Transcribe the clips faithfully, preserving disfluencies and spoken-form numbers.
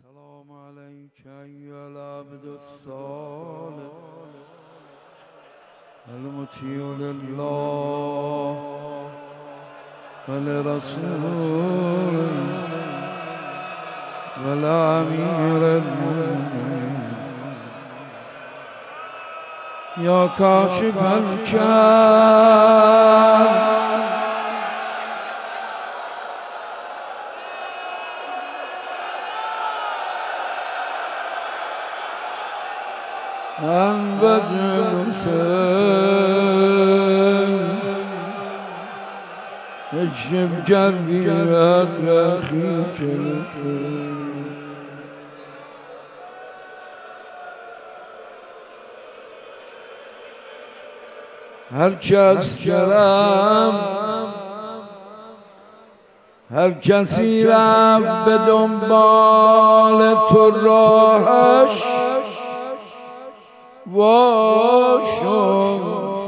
السلام عليك أيها العبد الصالح المطيع لله ولرسوله ولأمير المؤمنين يا كاشف الكرب أنبت الحسين اكشف جربي أخيك الحسين هر کس گرم هر کسی رفت به دنبال تو راهش واشو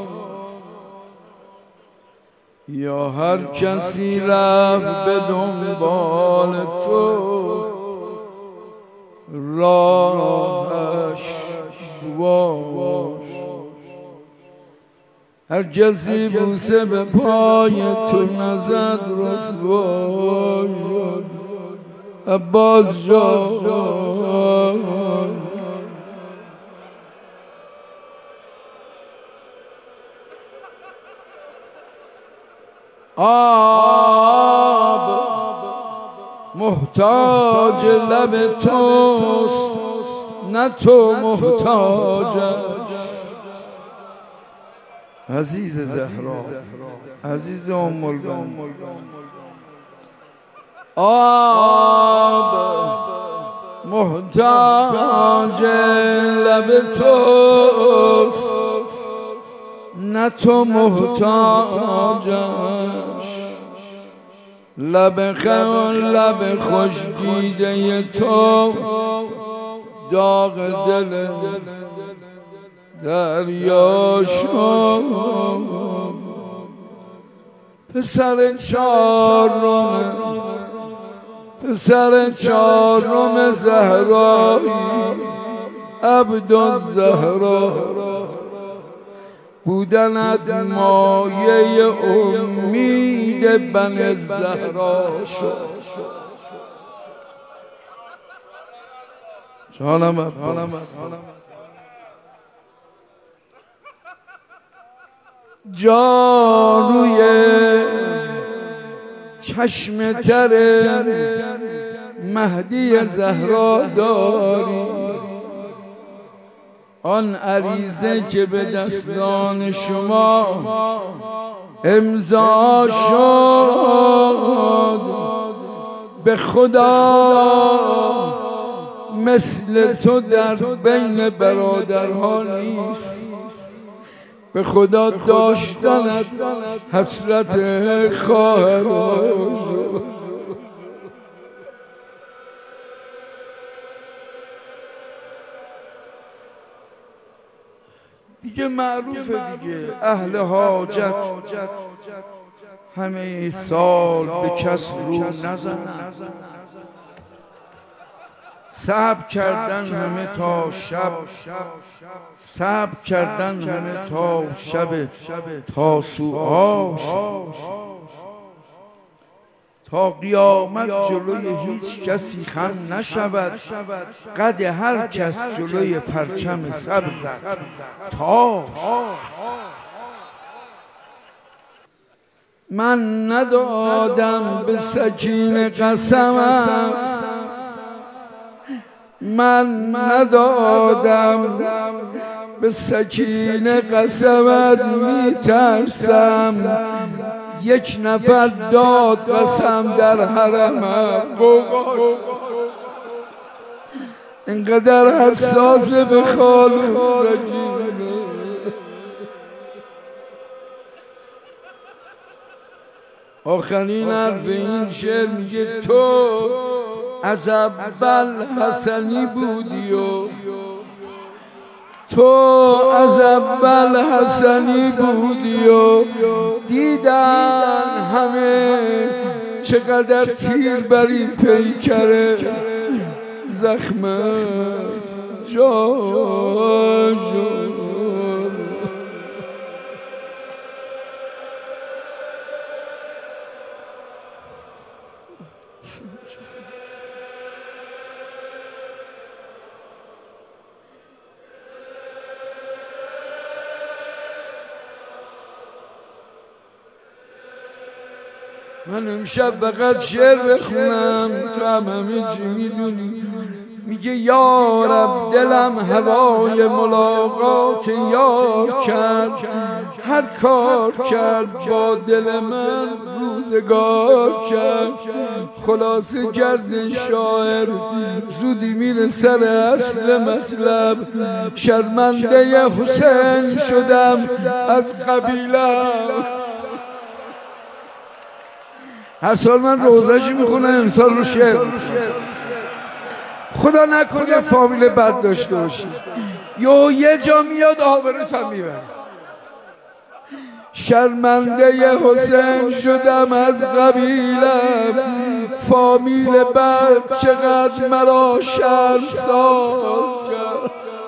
یا هر کسی رفت به دنبال تو راهش واش هر کسی بوسه به پای تو نزد رسوا شد عباس جان آب محتاج لب توست نه تو محتاجش عزیز زهرا عزیز ام البنین آب محتاج لب توست نه تو محتاجش لب خون لب خوش دیده تو داغ دل دریا شد پسر چهارم پسر چهارم زهرایی عبدالزهرا بودنت مایه امید بن زهرا شد جانم جان روی چشم تر مهدی زهرا داری آن عریضه که به دستان شما امضا شد به خدا مثل تو در بین برادرها نیست به خدا داشتنت حسرت خواهر دیگه معروفه دیگه اهل حاجت همه سال به کس رو نزنن صبر کردن همه تا شب صبر کردن همه تا شب تاسوعا تا قیامت جلوی هیچ کسی خم نشود قد هر کس جلوی پرچم سبز تاج من ندادم به سکینه قسمم من ندادم به سکینه قسمت میترسم یک نفر داد قسم در حرمت قوقاش اینقدر حساسه به خالو رجیمه آخرین حرف این شعر میگه تو از اول حسنی بودی و تو از اول حسنی بودی و دیدن همه چقدر تیر بر این پیکره زخمت جا شد. من امشب فقط شعر بخونم، تو هم همه چی میدونی. میگه یا رب دلم هوای ملاقات یار کرد، هر کار کرد با دل من روزگار کرد. خلاصه کرد شاعر زودی میره سر اصل مطلب. شرمنده حسین شدم از قبیلم. هر سال من روزه‌شو میخونم، امسال رو شعر خدا نکنه فامیل بد داشته باشی، یه یه جا میاد آبروت هم میبره. شرمنده حسین شدم از قبیلم، فامیل بد چقدر مرا شرمسار کرد.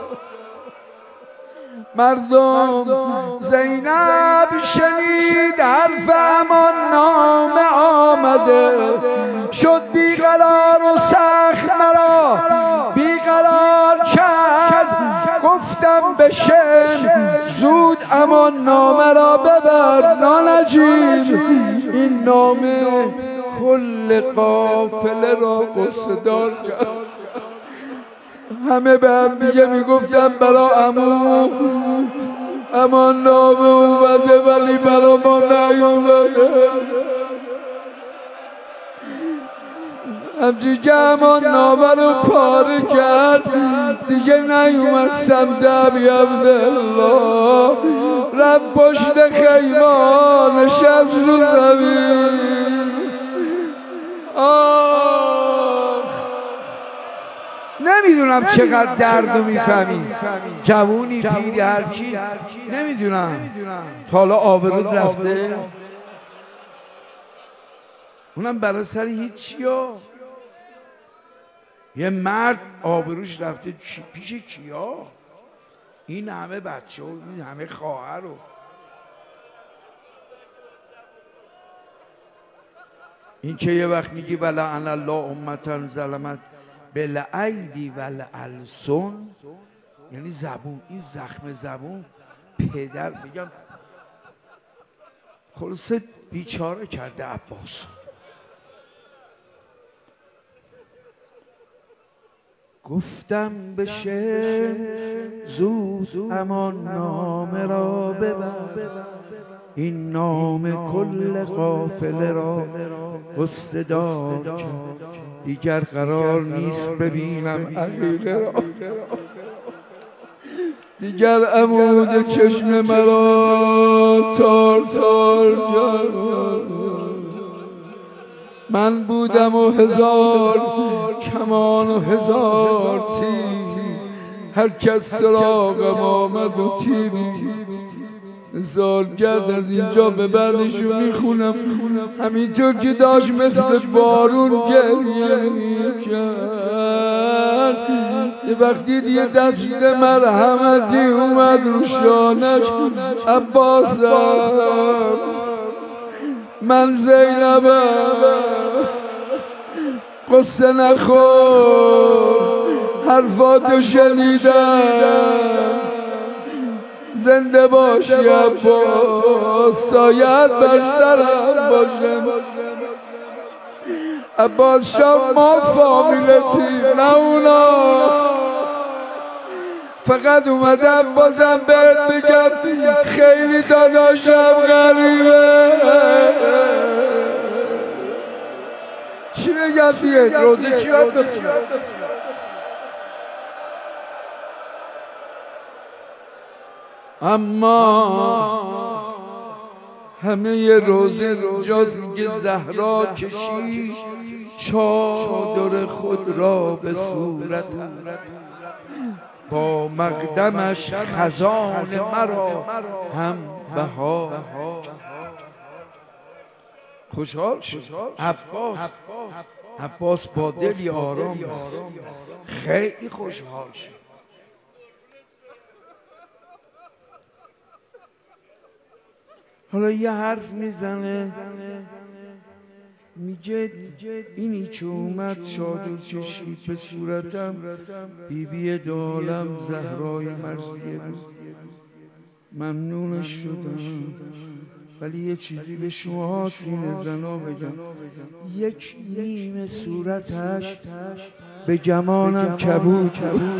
مردم زینب شنید حرف امان نامه آمده، شد بیقرار و سخت مرا بیقرار کرد. گفتم بشن زود امان نامه را ببر نانجیر. این نامه کل قافله را قصه دار کرد. همه به هم دیگه میگفتم برا عمو امان نامه اومده ولی برا ما نیومده. همچی که امان نامه رو پاره کرد دیگه نیومد سمت ابی عبدالله. رفت پشت خیمه نشست رو زمین. آه نمیدونم چقدر درد رو میفهمی، جوونی پیری هرچی نمیدونم. حالا آبرود رفته اونم برای سر هیچی ها. یه مرد آبروش رفته پیش کیا؟ این همه بچه و این همه خواهر و این که یه وقت میگی ولعن الله امة ظلمت بالایدی والالسن، یعنی زبون، این زخم زبون پدر میگم خلاصه بیچاره کرده عباس. گفتم بشم زود امان نامه را ببر، این نامه کل قافله را قصه دار کرد. دیگر قرار نیست ببینم عقیله را، دیگر عمود چشم مرا تار تار کرد. من بودم و هزار کمان و هزار تیر، هر کس سراغم آمد و تیری زار کرد. از اینجا به بعدشو میخونم همینطور که داشت مثل بارون گریه میکرد. یه وقتی دیگه دست مرحمتی اومد رو شانش عباسم، من زینبم قصه نخور حرفاتو شنیدم. زنده باشی عباس، سایت بر سرم باشه. عباس شام ما فامیلتی نه اونا. فقط اومدم بازم بهت بگم خیلی داداشم غریبه. چی بگم بیاد روزه چی باید بخونم؟ اما همه ی روزه اینجاست میگه زهرا کشید چادر خود را به صورت، با مقدمش خزان مرا هم بها. خوشحال شد عباس عباس با دلی آرام خیلی خوشحال شد. حالا یه حرف میزنه میگه اینی که اومد شاد و کشید به صورتم بی بی دو عالم زهرای مرضیه بود، ممنونش شدم. ولی یه چیزی به شما سینه زنا بگم، یک نیم صورتش به گمانم کبود.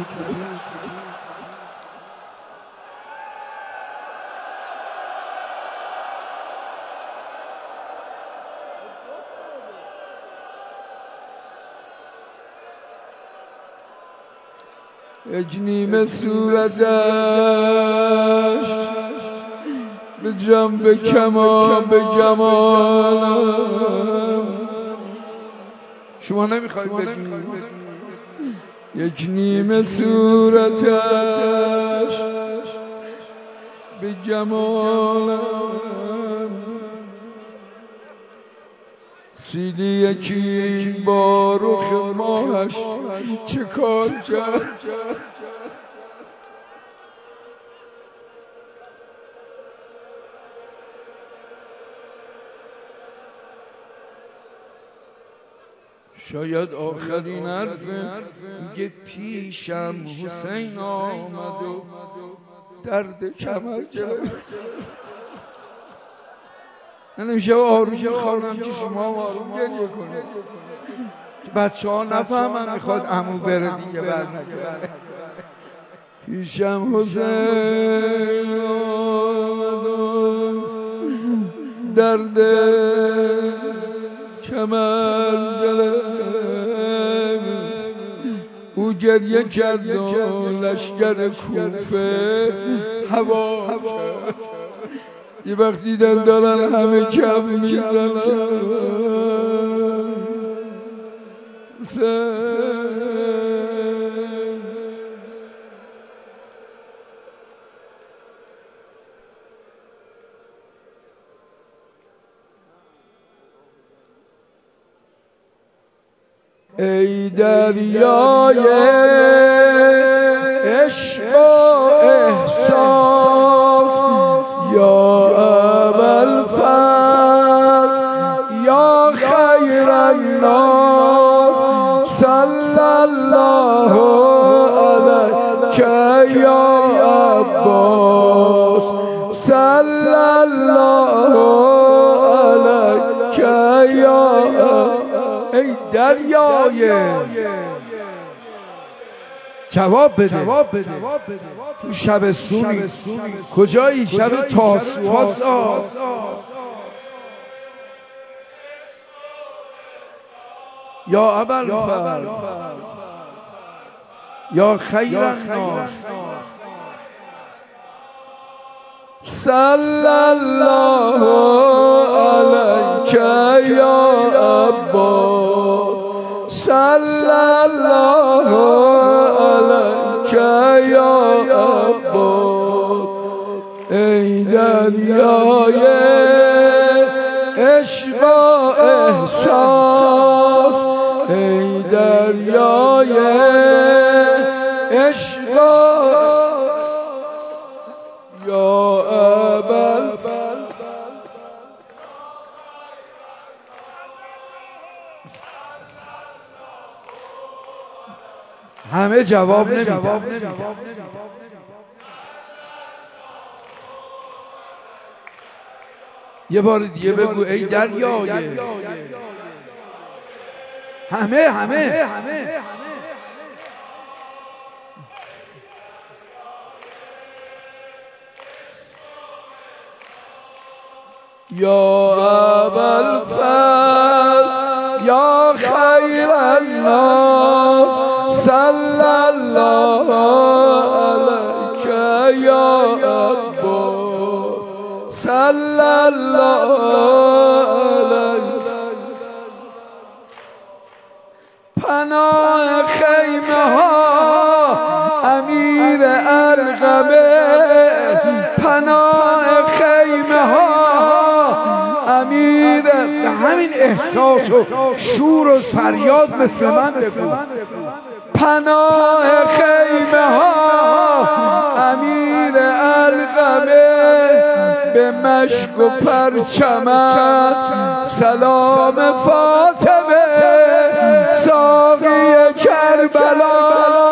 یک نیم صورتش به جنب کمان به گمانم. شما نمیخواید بگید یک نیم صورتش به گمانم، سیلی یکی با رخ ماهش چه کار کرد. شاید آخرین حرفه، میگه پیشم حسین آمد و درد کمر گرفت. من امشب آروم میخوانم که شما آروم گریه کنید، بچه ها نفهمن میخواد عمو بره دیگه برنگرده. پیشم حسین آمد و درد کمر گرفت. او گریه کرد و لشکر کوفه هوا کرد. یه وقت دیدن دارن همه کف میزنن، ای دریای عشق و احساس یا ابوالفضل یا خیر الناس، صلی الله علیک یا عباس، صلی الله علیک یا عباس. ای دریای جواب بده، تو شب سونی کجایی؟ شب تاسوعا. یا ابوالفضل یا خیر الناس، صلی الله علیک یا عباس، صلی الله علیک یا عباس. ای دریای عشق و احساس، ای دریای عشق یا ابوالفضل. همه جواب نمیدن. یه بار دیگه بگو ای دریای همه همه یا ابوالفضل یا خیر الناس، صلی الله علیک یا عباس، صلی الله علیک. پناه خیمه ها امیر ارقمه، پناه خیمه ها امیر همین احساس و شور و فریاد مثل من بگو. پناه خیمه ها امیر القمه، به مشک و پرچمت سلام فاطمه، ساقی کربلا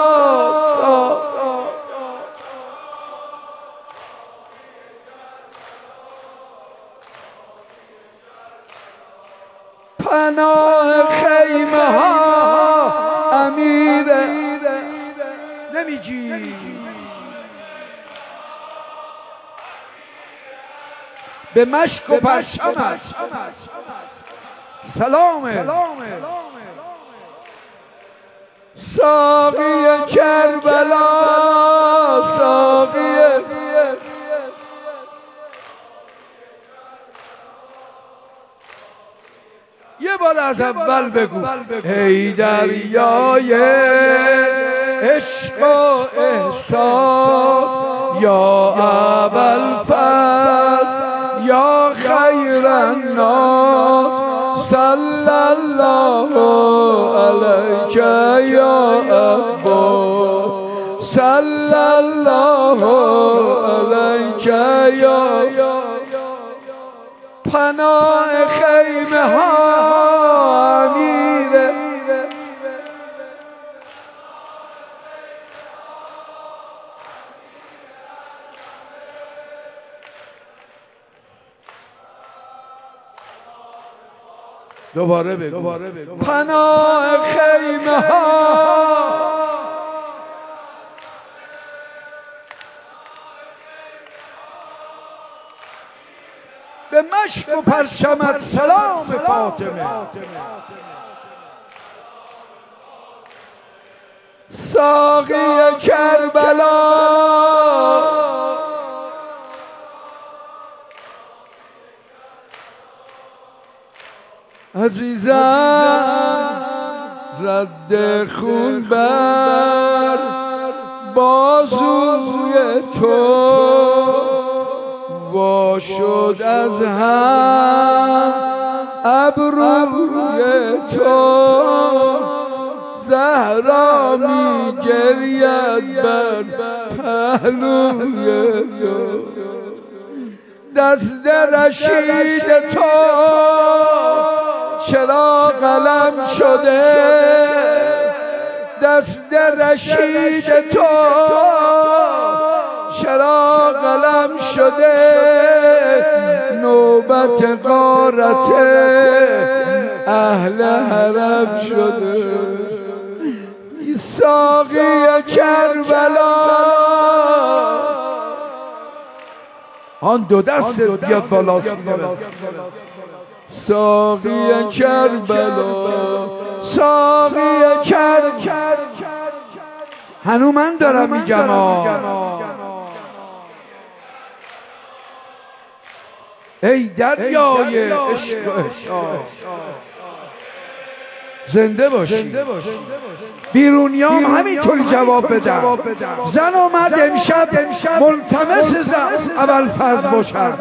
پناه خیمه ها امیر نمیگی به مشک و پرچمت سلامه، ساقی کربلا ساقی یه بار از اول بگو. ای دریای عشق و احساس یا ابوالفضل یا خیر الناس، صلی الله علیک یا عباس، صلی الله علیک یا پناه خیمه ها امیره. دوباره بگو. پناه خیمه ها به مشک و پرچمت سلام فاطمه، ساقی کربلا عزیزم رد خون بر بازوی تو وا شد از هم ابروی تو، زهرا می گرید بر پهلوی تو، دست رشید تو چرا قلم شده، دست رشید تو چرا قلم شده، نوبت غارت اهل حرم شده، ساقی کربلا آن دو دست بیاد بالا، ساقی کربلا ساقی کربلا. هنو من دارم میگم ای دریای عشق و احساس زنده باشی. بیرونیام همینطوری جواب بدن. زن و مرد امشب ملتمس ابوالفضل باشن.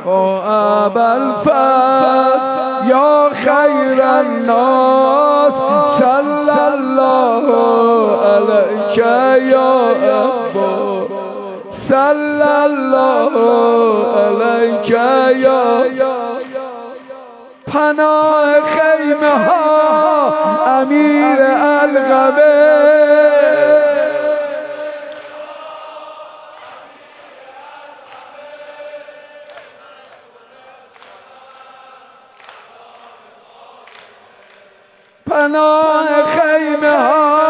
ابوالفضل یا خیر الناس، صلی الله علیک یا عباس، صلی الله علیک یا پناه خیمه ها امیر القمه، پناه خیمه ها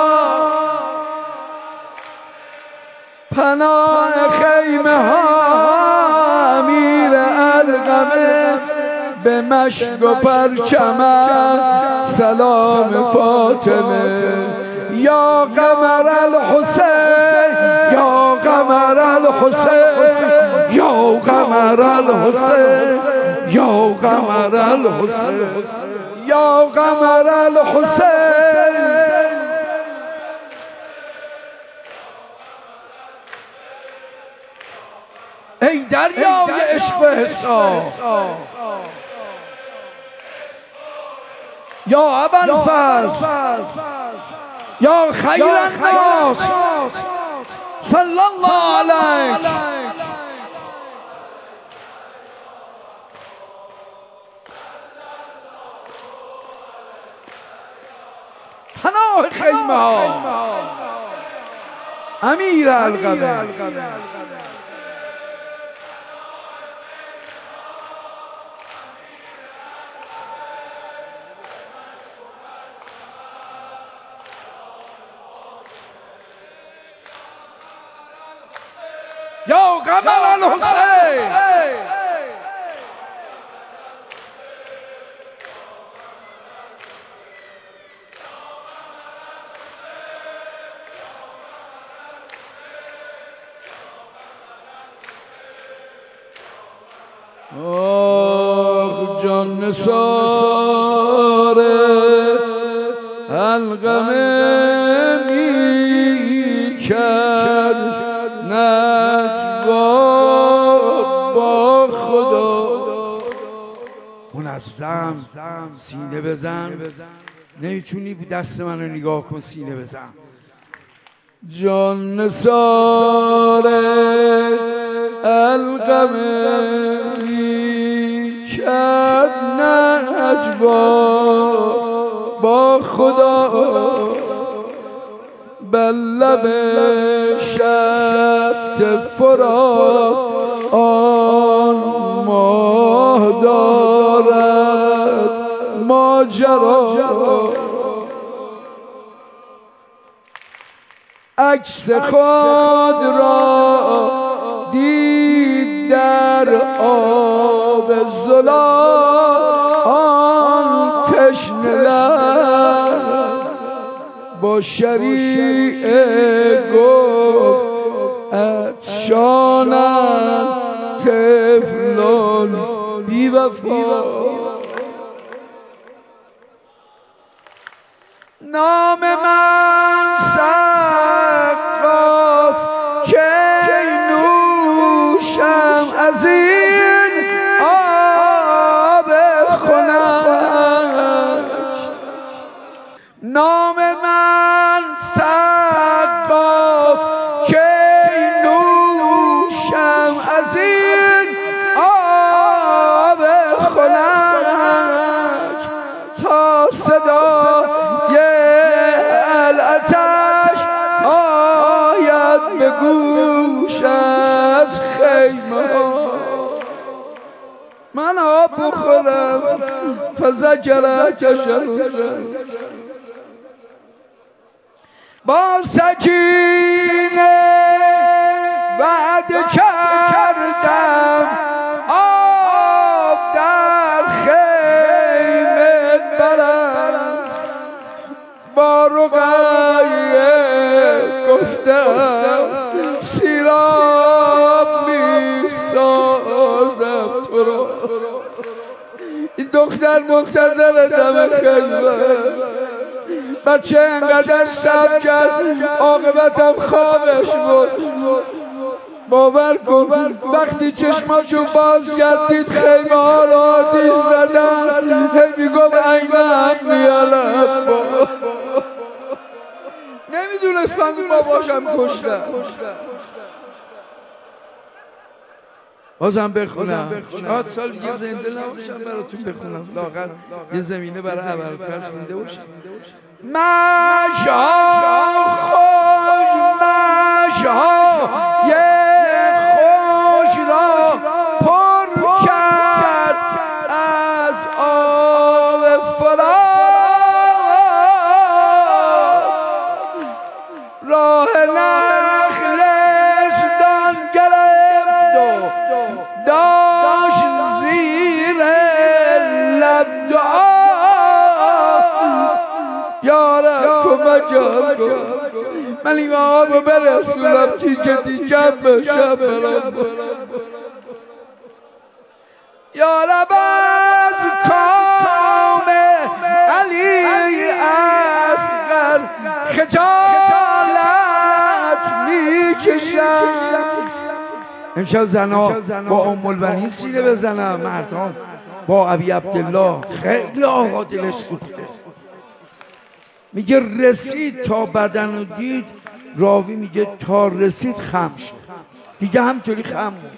پناه خیمه ها امیر القمه، به مشک و پرچمت سلام فاطمه، یا قمر الحسین یا قمر الحسین یا قمر الحسین یا قمر الحسین یا قمر الحسین. ای دریای عشق و احساس یا ابوالفضل یا خیر الناس صلی الله علیک پناه خیمه ها امیر القمه یا قمر الحسین آخ جان نثار القمه می کرد نجوا با خدا. منظم سینه بزن، نمیتونی دست منو نگاه کن، سینه بزن. جان نثار القمه می کرد نجوا با خدا، بر لب شط فرات آن ماه دارد ماجرا. عکس خود را دید در آب زلال آن تشنه لب، با شریعه گفت عطشانم طفلان بی وفا. نام من سقاس که نوشم از این آب خنک. نام من سقاس که نوشم از این آب خنک، تا صدای العطش آید به گوش از خیمه ها. من آب بخورم فذکرک شنوزم، با سکینه وعده کردم آب در خیمه برم، با رقیه گفتم سیراب می سازم تو را. این دختر منتظر دم خیمه، بچه انقدر شب کرد عاقبتم خوابش بود. باور کن وقتی چشماشو باز کردید خیمه ها رو آتیش زدن، هی میگم اینه هم میارم. نمیدونست من باباشم کشتم. بازم بخونم، شاید سال دیگه زنده نباشم براتون بخونم، لااقل یه زمینه برای ابوالفضل مونده باشه. مشها خوش مشها یه خوش را پر کرد از آب فرات، راه نخلستان گرفت و داشت زیر لب دعا. یارب کمکم کن من این آبو برسونم تیکه تیکه بشم برم. یارب از کام علی اصغر خجالت میکشم. امشب زنا با ام البنین سینه بزنم، مردان با ابی عبدالله خیلی آقا دلش سوخته، میگه رسید تا بدن رو دید، راوی میگه تا رسید خم شد، دیگه همطوری خم بود.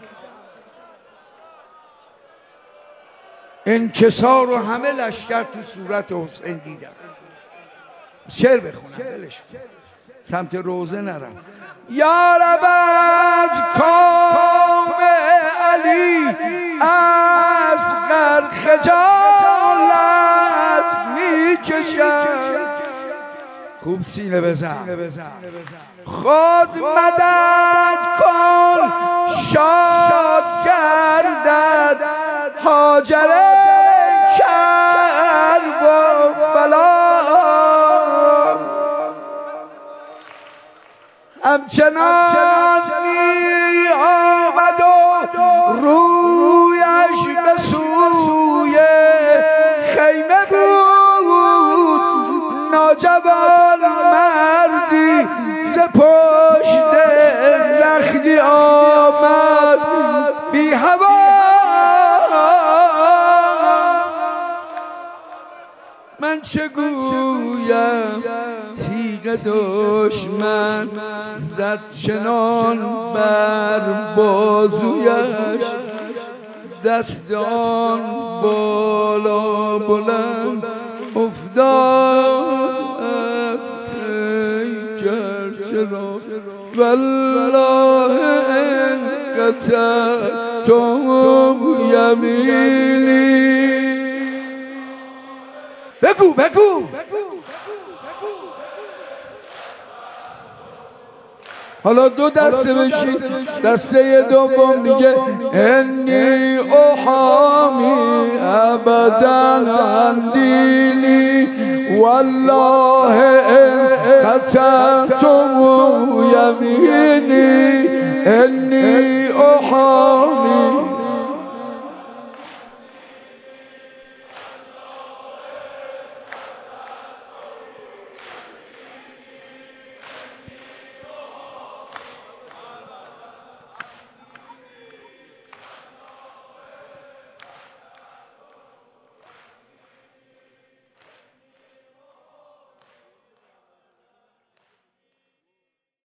انکسار و همه لشکر تو صورت حسین دیدن. شعر بخونم بلش سمت روزه نرم. یا رب از کام علی اصغر خجالت میکشم. خوب سینه بزن. خود مدد کن شاد گردد هاجر کرب و بلا. همچنان می آمد و رویش به سوی خیمه بود، ناجوان مردی ز پشت نخلی آمد بی هوا. من چه گویم تیغ دشمن زد چنان بر بازویش، دست آن بالا بلند افتاد از پیکر. چرا والله ان قطعتم یمینی. بگو بگو حالا دو دسته بشید. دسته دوم میگه انی احامی ابدا عن دینی والله ان قطعتم یمینی انی احامی